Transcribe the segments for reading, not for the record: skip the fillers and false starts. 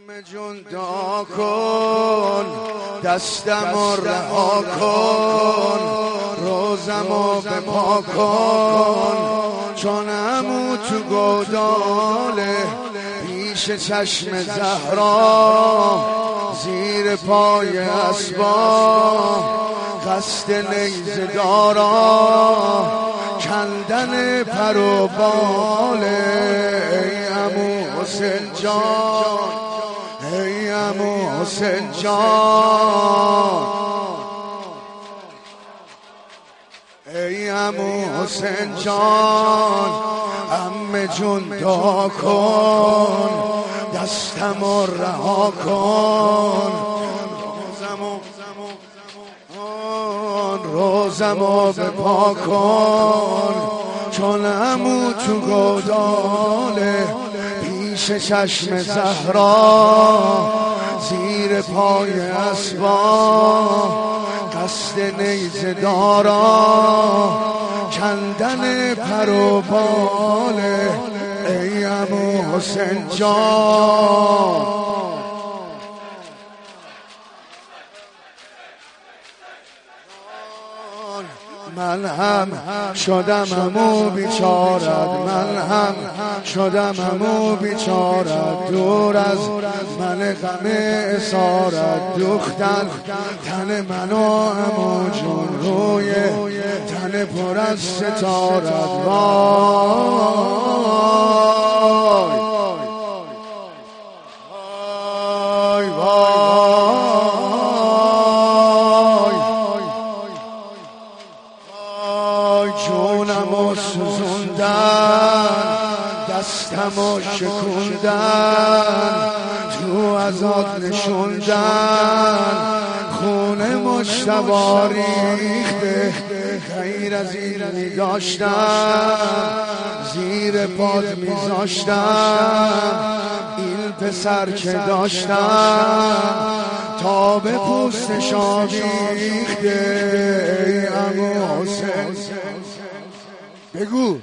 جون دعا کن، دستم رها کن، روزمو بپا کن، چون عمو تو گوداله پیش چشم زهرا، زیر پای اسبا قصد نیزه دارا، کندن پر و باله. ای عمو حسین جان، ای عمو حسین جان، ای عمو حسین جان، عمه جون دعا کن، دستم رها کن، روزمو بپا کن، چون عمو تو گوداله پیش چشم زهرا، زیر پای اسبا قصد نیزه دارا، کندن پر و باله. ای عمو حسین جان، من هم شدم عمو بیچارت، من هم شدم عمو بیچارت، دور از من غم اسارت دوختن تن منو عمو جون، روی تن پر از ستارت. وای جونمو سوزوندن، دستمو شکوندن، تو عذاب نشوندن، خونه مجتبی ریخته، خیر از این می‌داشتم، زیر پات میذاشتم، این پسر که داشتم تا به پوستش آویخته. ای عمو حسین، بگو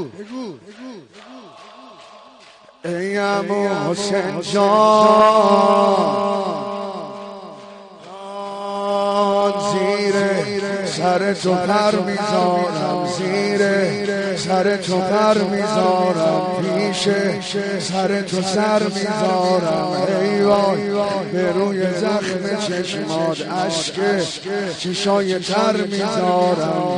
ای عمو حسین جان، زیر سر تو پر میذارم، زیر سر تو پر میذارم، پیش سر تو سر میذارم. ای وای به روی زخم چشمات اشک چشای تر میذارم.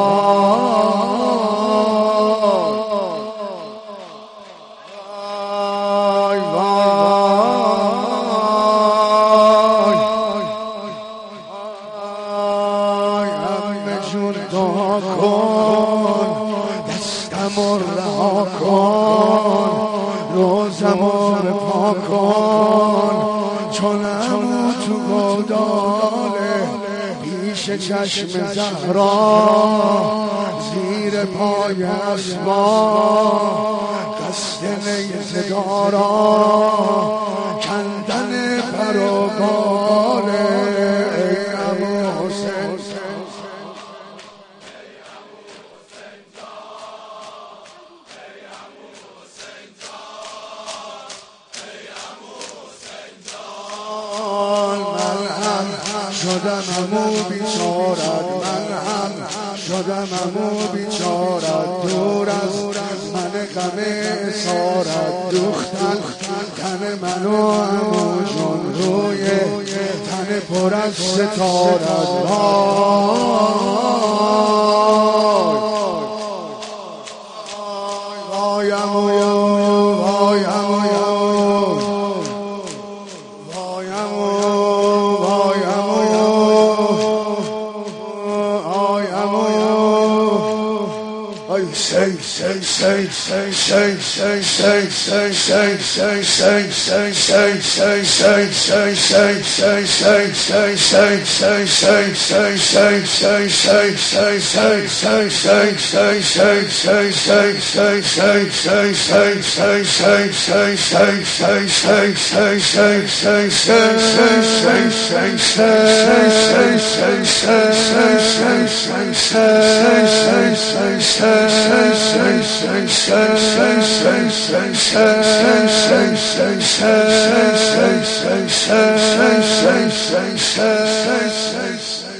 دعا کن، دستم رها کن، روزمو بپا کن، چون عمو تو گوداله پیش چشم زهرا، زیر پای اسبا قصد نیزه دارا، کندن پر و باله. ای عمو حسین، شدم عمو بیچارت، من هم شدم عمو بیچارت، دور از من غم اسارت دوختن تن منو عمو جون، روی تن پر از ستارت. وای عمو، وای عمو، say, say, say, say, say, say, say, say.